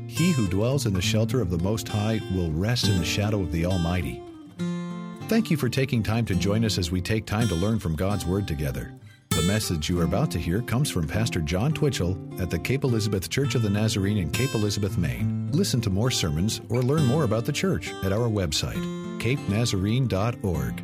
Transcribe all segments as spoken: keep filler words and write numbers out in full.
He who dwells in the shelter of the Most High will rest in the shadow of the Almighty. Thank you for taking time to join us as we take time to learn from God's Word together. The message you are about to hear comes from Pastor John Twitchell at the Cape Elizabeth Church of the Nazarene in Cape Elizabeth, Maine. Listen to more sermons or learn more about the church at our website, cape nazarene dot org.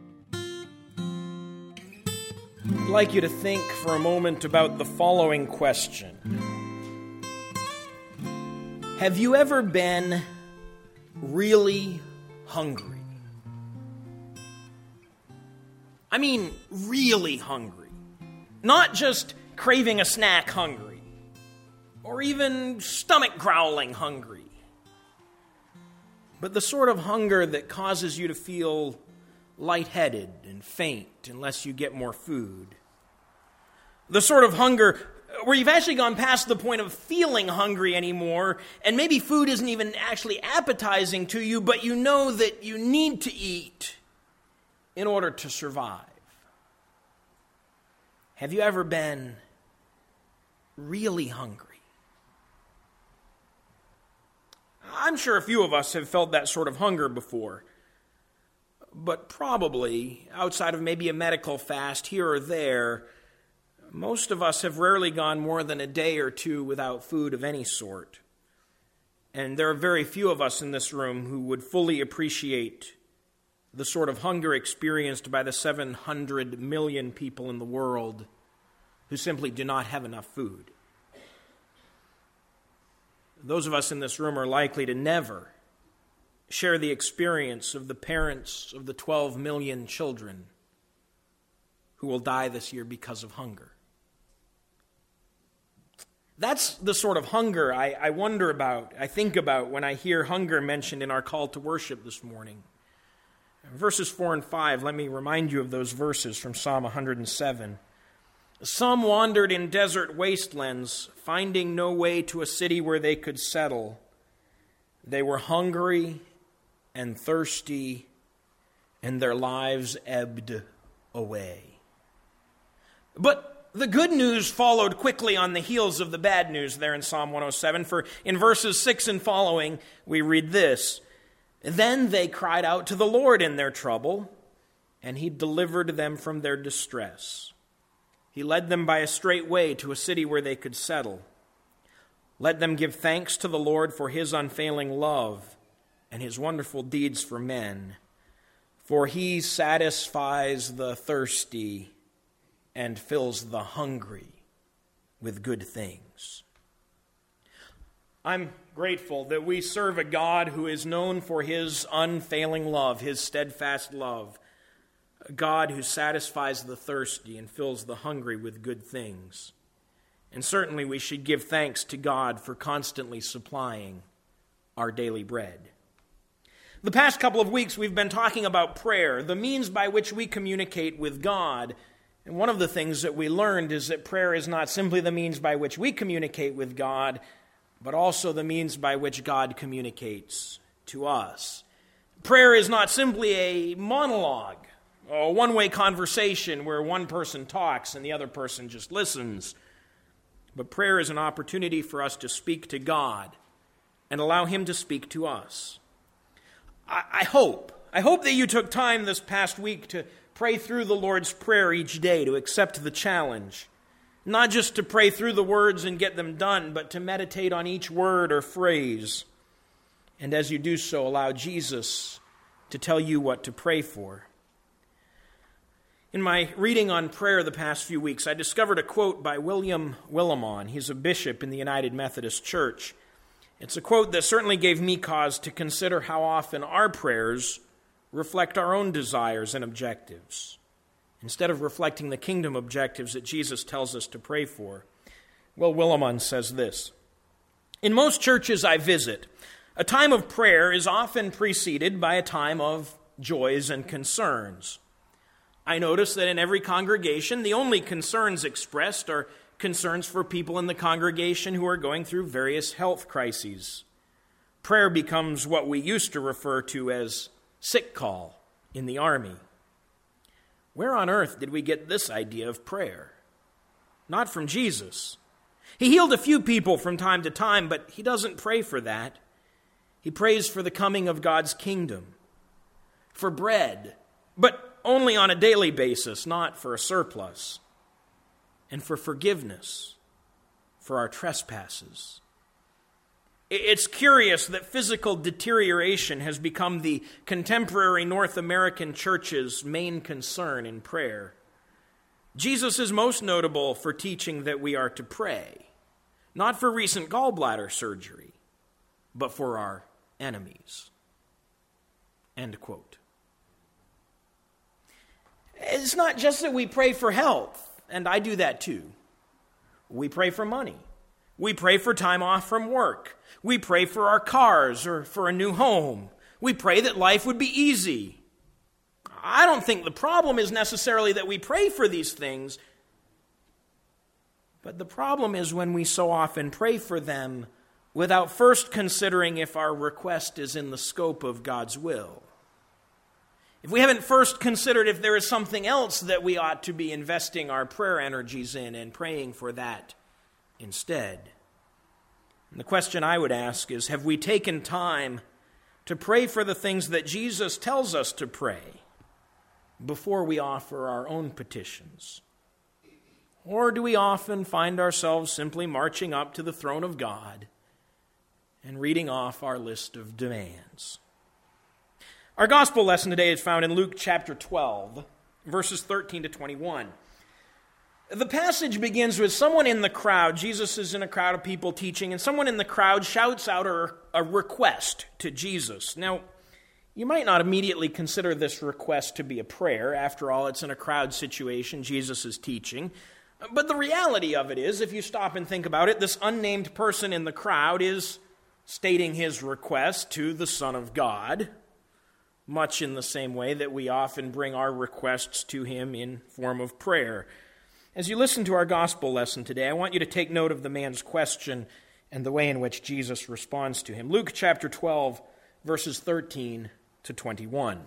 I'd like you to think for a moment about the following question. Have you ever been really hungry? I mean, really hungry. Not just craving a snack hungry, or even stomach growling hungry, but the sort of hunger that causes you to feel lightheaded and faint unless you get more food. The sort of hunger where you've actually gone past the point of feeling hungry anymore, and maybe food isn't even actually appetizing to you, but you know that you need to eat in order to survive. Have you ever been really hungry? I'm sure a few of us have felt that sort of hunger before, but probably, outside of maybe a medical fast here or there, most of us have rarely gone more than a day or two without food of any sort. And there are very few of us in this room who would fully appreciate the sort of hunger experienced by the seven hundred million people in the world who simply do not have enough food. Those of us in this room are likely to never share the experience of the parents of the twelve million children who will die this year because of hunger. That's the sort of hunger I, I wonder about, I think about when I hear hunger mentioned in our call to worship this morning. Verses four and five, let me remind you of those verses from Psalm one hundred seven. Some wandered in desert wastelands, finding no way to a city where they could settle. They were hungry and thirsty, and their lives ebbed away. But the good news followed quickly on the heels of the bad news there in Psalm one oh seven, for in verses six and following, we read this. Then they cried out to the Lord in their trouble, and he delivered them from their distress. He led them by a straight way to a city where they could settle. Let them give thanks to the Lord for his unfailing love and his wonderful deeds for men, for he satisfies the thirsty and fills the hungry with good things. I'm grateful that we serve a God who is known for his unfailing love, his steadfast love, a God who satisfies the thirsty and fills the hungry with good things. And certainly we should give thanks to God for constantly supplying our daily bread. The past couple of weeks we've been talking about prayer, the means by which we communicate with God. And one of the things that we learned is that prayer is not simply the means by which we communicate with God, but also the means by which God communicates to us. Prayer is not simply a monologue, a one-way conversation where one person talks and the other person just listens. But prayer is an opportunity for us to speak to God and allow him to speak to us. I, I hope, I hope that you took time this past week to pray through the Lord's Prayer each day, to accept the challenge. Not just to pray through the words and get them done, but to meditate on each word or phrase. And as you do so, allow Jesus to tell you what to pray for. In my reading on prayer the past few weeks, I discovered a quote by William Willimon. He's a bishop in the United Methodist Church. It's a quote that certainly gave me cause to consider how often our prayers reflect our own desires and objectives, instead of reflecting the kingdom objectives that Jesus tells us to pray for. Well, Willimon says this. In most churches I visit, a time of prayer is often preceded by a time of joys and concerns. I notice that in every congregation, the only concerns expressed are concerns for people in the congregation who are going through various health crises. Prayer becomes what we used to refer to as sick call in the army. Where on earth did we get this idea of prayer? Not from Jesus. He healed a few people from time to time, but he doesn't pray for that. He prays for the coming of God's kingdom, for bread, but only on a daily basis, not for a surplus, and for forgiveness for our trespasses. It's curious that physical deterioration has become the contemporary North American church's main concern in prayer. Jesus is most notable for teaching that we are to pray, not for recent gallbladder surgery, but for our enemies. End quote. It's not just that we pray for health, and I do that too. We pray for money. We pray for time off from work. We pray for our cars or for a new home. We pray that life would be easy. I don't think the problem is necessarily that we pray for these things, but the problem is when we so often pray for them without first considering if our request is in the scope of God's will. If we haven't first considered if there is something else that we ought to be investing our prayer energies in and praying for that instead. And the question I would ask is, have we taken time to pray for the things that Jesus tells us to pray before we offer our own petitions? Or do we often find ourselves simply marching up to the throne of God and reading off our list of demands? Our gospel lesson today is found in Luke chapter twelve, verses thirteen to twenty-one. The passage begins with someone in the crowd. Jesus is in a crowd of people teaching, and someone in the crowd shouts out a, a request to Jesus. Now, you might not immediately consider this request to be a prayer. After all, it's in a crowd situation. Jesus is teaching. But the reality of it is, if you stop and think about it, this unnamed person in the crowd is stating his request to the Son of God, much in the same way that we often bring our requests to him in form of prayer. As you listen to our gospel lesson today, I want you to take note of the man's question and the way in which Jesus responds to him. Luke chapter twelve, verses thirteen to twenty-one.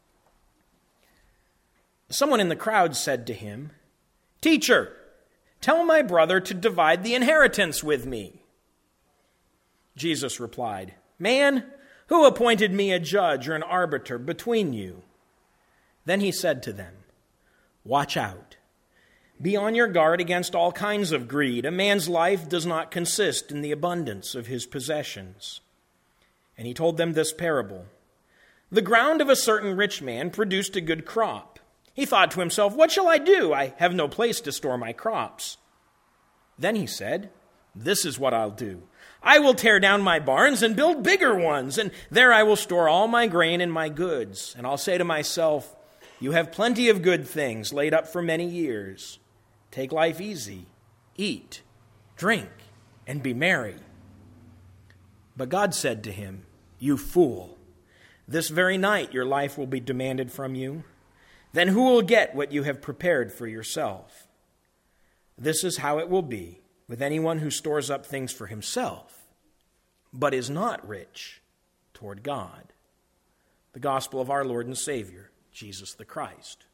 Someone in the crowd said to him, "Teacher, tell my brother to divide the inheritance with me." Jesus replied, "Man, who appointed me a judge or an arbiter between you?" Then he said to them, "Watch out. Be on your guard against all kinds of greed. A man's life does not consist in the abundance of his possessions." And he told them this parable. The ground of a certain rich man produced a good crop. He thought to himself, "What shall I do? I have no place to store my crops." Then he said, "This is what I'll do. I will tear down my barns and build bigger ones, and there I will store all my grain and my goods. And I'll say to myself, you have plenty of good things laid up for many years. Take life easy, eat, drink, and be merry." But God said to him, "You fool, this very night your life will be demanded from you. Then who will get what you have prepared for yourself? This is how it will be with anyone who stores up things for himself, but is not rich toward God." The gospel of our Lord and Savior, Jesus the Christ.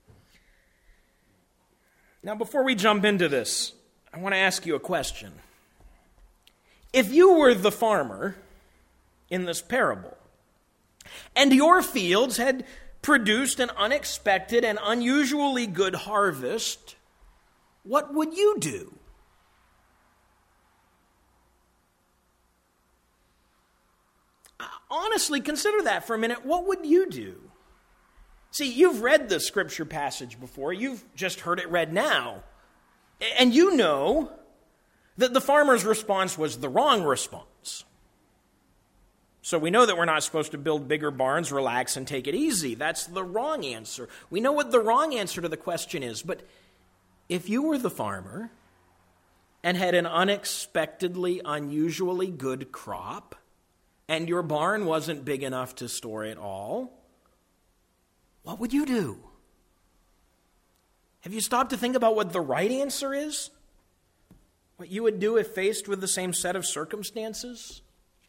Now, before we jump into this, I want to ask you a question. If you were the farmer in this parable, and your fields had produced an unexpected and unusually good harvest, what would you do? Honestly, consider that for a minute. What would you do? See, you've read the scripture passage before. You've just heard it read now. And you know that the farmer's response was the wrong response. So we know that we're not supposed to build bigger barns, relax, and take it easy. That's the wrong answer. We know what the wrong answer to the question is. But if you were the farmer and had an unexpectedly, unusually good crop, and your barn wasn't big enough to store it all, what would you do? Have you stopped to think about what the right answer is? What you would do if faced with the same set of circumstances?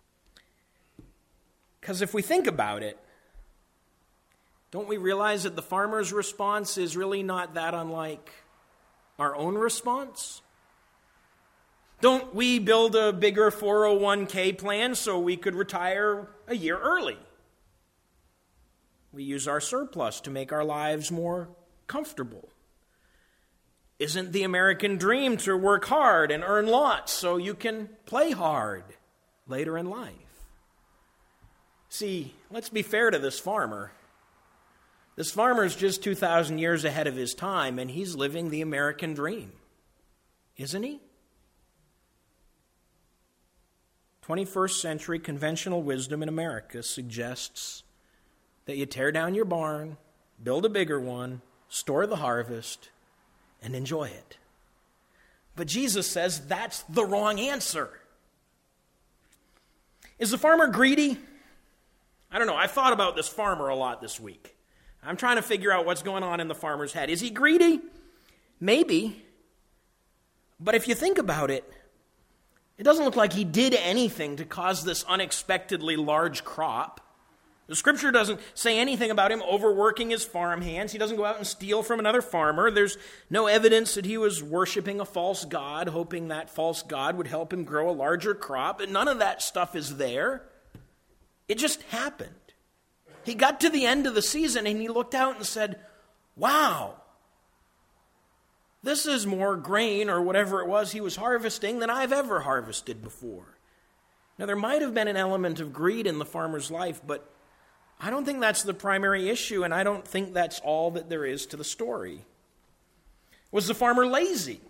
Because if we think about it, don't we realize that the farmer's response is really not that unlike our own response? Don't we build a bigger four oh one k plan so we could retire a year early? We use our surplus to make our lives more comfortable. Isn't the American dream to work hard and earn lots so you can play hard later in life? See, let's be fair to this farmer. This farmer's just two thousand years ahead of his time, and he's living the American dream, isn't he? twenty-first century conventional wisdom in America suggests that you tear down your barn, build a bigger one, store the harvest, and enjoy it. But Jesus says that's the wrong answer. Is the farmer greedy? I don't know. I've thought about this farmer a lot this week. I'm trying to figure out what's going on in the farmer's head. Is he greedy? Maybe. But if you think about it, it doesn't look like he did anything to cause this unexpectedly large crop. The scripture doesn't say anything about him overworking his farm hands. He doesn't go out and steal from another farmer. There's no evidence that he was worshiping a false god, hoping that false god would help him grow a larger crop. And none of that stuff is there. It just happened. He got to the end of the season and he looked out and said, wow, this is more grain or whatever it was he was harvesting than I've ever harvested before. Now, there might have been an element of greed in the farmer's life, but I don't think that's the primary issue, and I don't think that's all that there is to the story. Was the farmer lazy?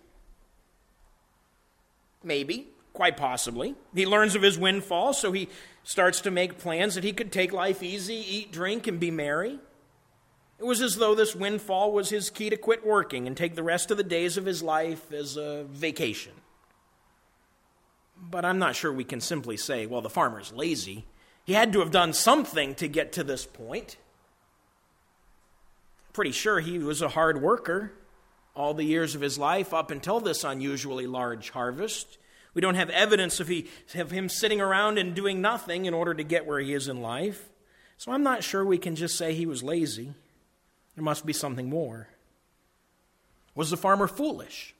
Maybe, quite possibly. He learns of his windfall, so he starts to make plans that he could take life easy, eat, drink, and be merry. It was as though this windfall was his key to quit working and take the rest of the days of his life as a vacation. But I'm not sure we can simply say, well, the farmer's lazy. He had to have done something to get to this point. Pretty sure he was a hard worker all the years of his life up until this unusually large harvest. We don't have evidence of, he, of him sitting around and doing nothing in order to get where he is in life. So I'm not sure we can just say he was lazy. There must be something more. Was the farmer foolish?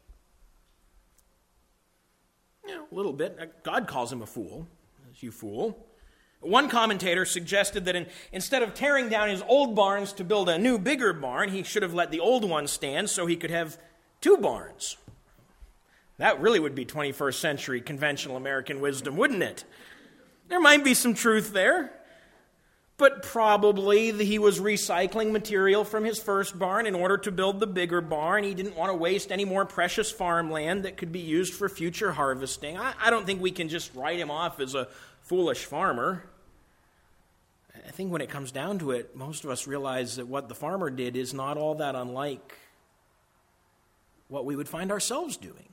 Yeah, a little bit. God calls him a fool. You fool. One commentator suggested that in, instead of tearing down his old barns to build a new, bigger barn, he should have let the old one stand so he could have two barns. That really would be twenty-first century conventional American wisdom, wouldn't it? There might be some truth there, but probably he was recycling material from his first barn in order to build the bigger barn. He didn't want to waste any more precious farmland that could be used for future harvesting. I, I don't think we can just write him off as a foolish farmer. I think when it comes down to it, most of us realize that what the farmer did is not all that unlike what we would find ourselves doing.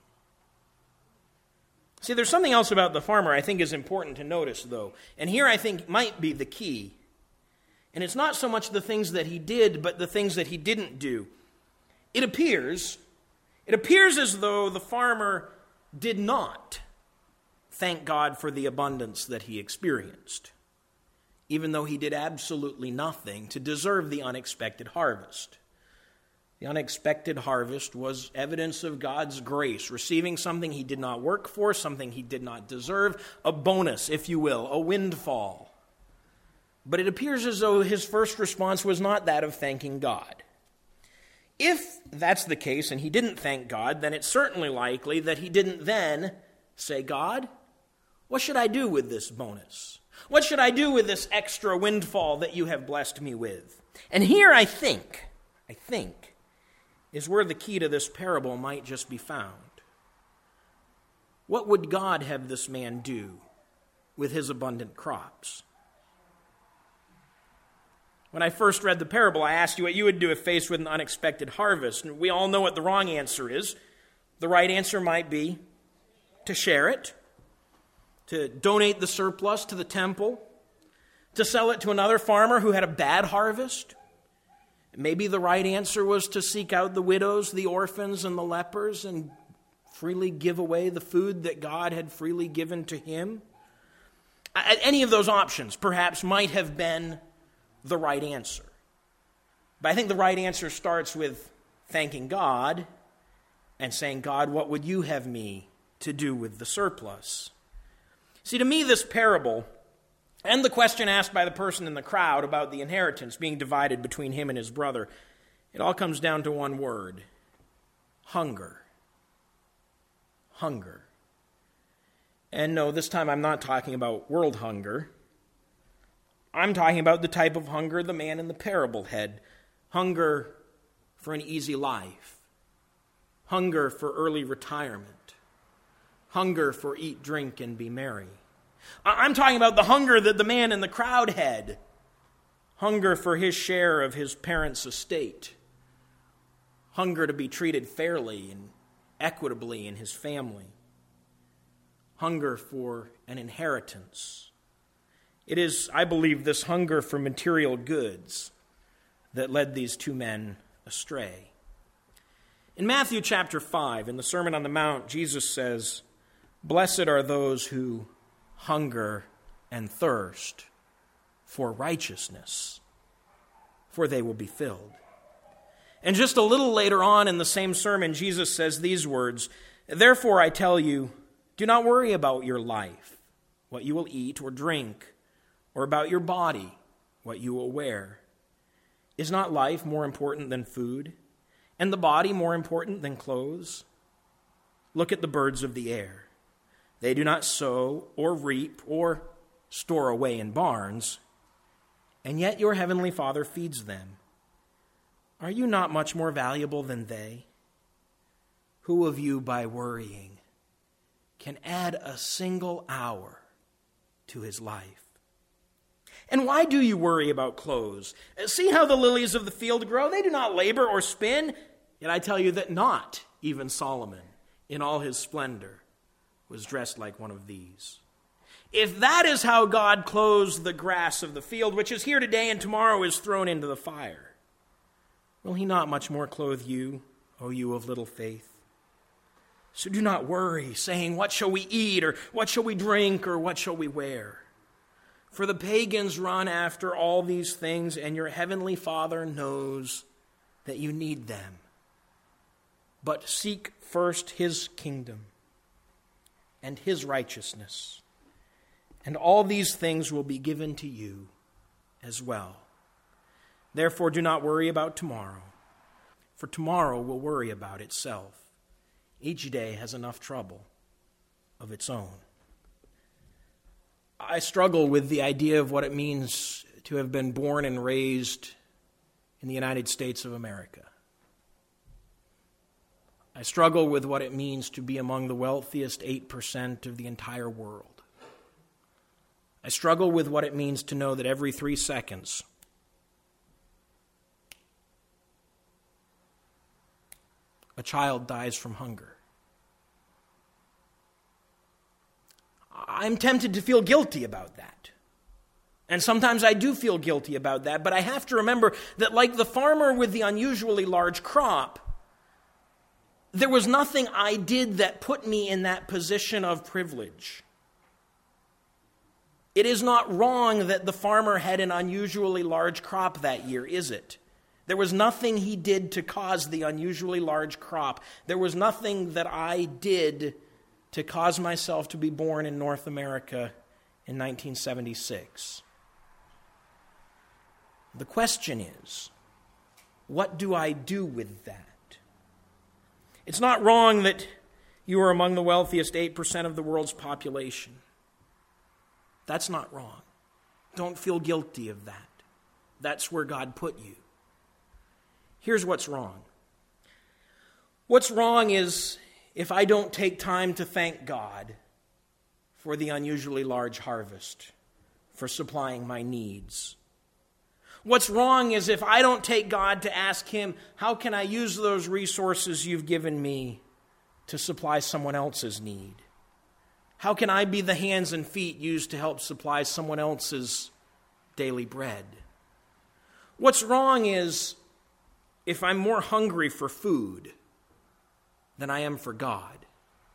See, there's something else about the farmer I think is important to notice, though. And here I think might be the key. And it's not so much the things that he did, but the things that he didn't do. It appears, it appears as though the farmer did not thank God for the abundance that he experienced, even though he did absolutely nothing to deserve the unexpected harvest. The unexpected harvest was evidence of God's grace, receiving something he did not work for, something he did not deserve, a bonus, if you will, a windfall. But it appears as though his first response was not that of thanking God. If that's the case and he didn't thank God, then it's certainly likely that he didn't then say, God, what should I do with this bonus? What should I do with this extra windfall that you have blessed me with? And here I think, I think, is where the key to this parable might just be found. What would God have this man do with his abundant crops? When I first read the parable, I asked you what you would do if faced with an unexpected harvest. And we all know what the wrong answer is. The right answer might be to share it, to donate the surplus to the temple, to sell it to another farmer who had a bad harvest. Maybe the right answer was to seek out the widows, the orphans, and the lepers and freely give away the food that God had freely given to him. Any of those options perhaps might have been the right answer. But I think the right answer starts with thanking God and saying, God, what would you have me to do with the surplus. See, to me, this parable and the question asked by the person in the crowd about the inheritance being divided between him and his brother, it all comes down to one word: hunger. Hunger. And no, this time I'm not talking about world hunger. I'm talking about the type of hunger the man in the parable had. Hunger for an easy life. Hunger for early retirement. Hunger for eat, drink, and be merry. I'm talking about the hunger that the man in the crowd had. Hunger for his share of his parents' estate. Hunger to be treated fairly and equitably in his family. Hunger for an inheritance. It is, I believe, this hunger for material goods that led these two men astray. In Matthew chapter five, in the Sermon on the Mount, Jesus says, "Blessed are those who hunger and thirst for righteousness, for they will be filled." And just a little later on in the same sermon, Jesus says these words, "Therefore I tell you, do not worry about your life, what you will eat or drink, or about your body, what you will wear. Is not life more important than food, and the body more important than clothes? Look at the birds of the air. They do not sow or reap or store away in barns, and yet your heavenly Father feeds them. Are you not much more valuable than they? Who of you, by worrying, can add a single hour to his life? And why do you worry about clothes? See how the lilies of the field grow? They do not labor or spin. Yet I tell you that not even Solomon, in all his splendor, was dressed like one of these. If that is how God clothes the grass of the field, which is here today and tomorrow is thrown into the fire, will he not much more clothe you, O you of little faith? So do not worry, saying, what shall we eat, or what shall we drink, or what shall we wear? For the pagans run after all these things, and your heavenly Father knows that you need them. But seek first his kingdom and his righteousness, and all these things will be given to you as well. Therefore do not worry about tomorrow, for tomorrow will worry about itself. Each day has enough trouble of its own." I struggle with the idea of what it means to have been born and raised in the United States of America. I struggle with what it means to be among the wealthiest eight percent of the entire world. I struggle with what it means to know that every three seconds a child dies from hunger. I'm tempted to feel guilty about that. And sometimes I do feel guilty about that, but I have to remember that like the farmer with the unusually large crop, there was nothing I did that put me in that position of privilege. It is not wrong that the farmer had an unusually large crop that year, is it? There was nothing he did to cause the unusually large crop. There was nothing that I did to cause myself to be born in North America in nineteen seventy-six. The question is, what do I do with that? It's not wrong that you are among the wealthiest eight percent of the world's population. That's not wrong. Don't feel guilty of that. That's where God put you. Here's what's wrong. What's wrong is if I don't take time to thank God for the unusually large harvest, for supplying my needs. What's wrong is if I don't take God to ask him, how can I use those resources you've given me to supply someone else's need? How can I be the hands and feet used to help supply someone else's daily bread? What's wrong is if I'm more hungry for food than I am for God.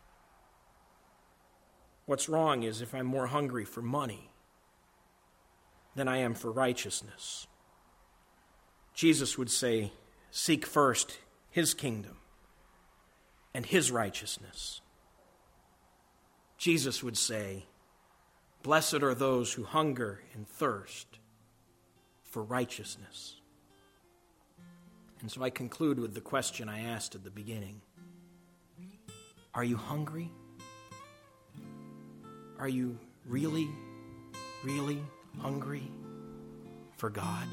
What's wrong is if I'm more hungry for money than I am for righteousness. Jesus would say, seek first his kingdom and his righteousness, Jesus would say, "Blessed are those who hunger and thirst for righteousness." And so I conclude with the question I asked at the beginning. Are you hungry? Are you really, really hungry for God?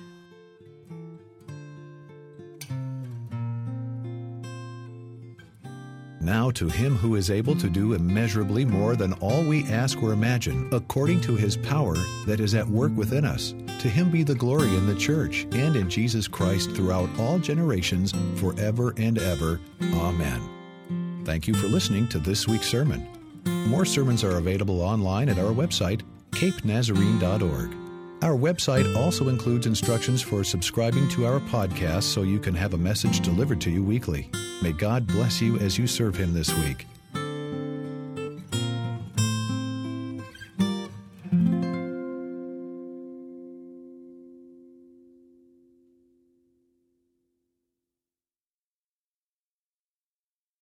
Now to him who is able to do immeasurably more than all we ask or imagine, according to his power that is at work within us, to him be the glory in the church and in Jesus Christ throughout all generations, forever and ever. Amen. Thank you for listening to this week's sermon. More sermons are available online at our website, cape nazarene dot org. Our website also includes instructions for subscribing to our podcast so you can have a message delivered to you weekly. May God bless you as you serve him this week.